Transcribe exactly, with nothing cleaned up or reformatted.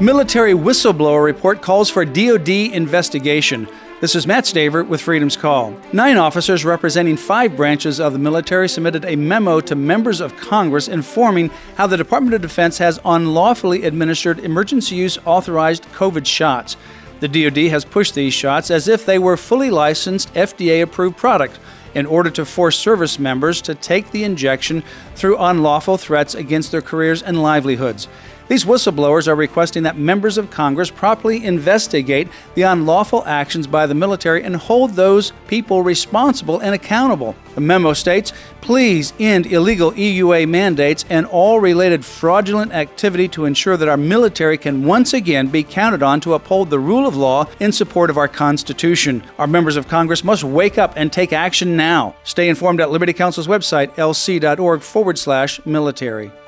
Military whistleblower report calls for D O D investigation. This is Matt Staver with Freedom's Call. Nine officers representing five branches of the military submitted a memo to members of Congress informing how the Department of Defense has unlawfully administered emergency use authorized COVID shots. The D O D has pushed these shots as if they were fully licensed F D A-approved product in order to force service members to take the injection through unlawful threats against their careers and livelihoods. These whistleblowers are requesting that members of Congress properly investigate the unlawful actions by the military and hold those people responsible and accountable. The memo states, please end illegal E U A mandates and all related fraudulent activity to ensure that our military can once again be counted on to uphold the rule of law in support of our Constitution. Our members of Congress must wake up and take action now. Stay informed at Liberty Counsel's website, lc.org forward slash military.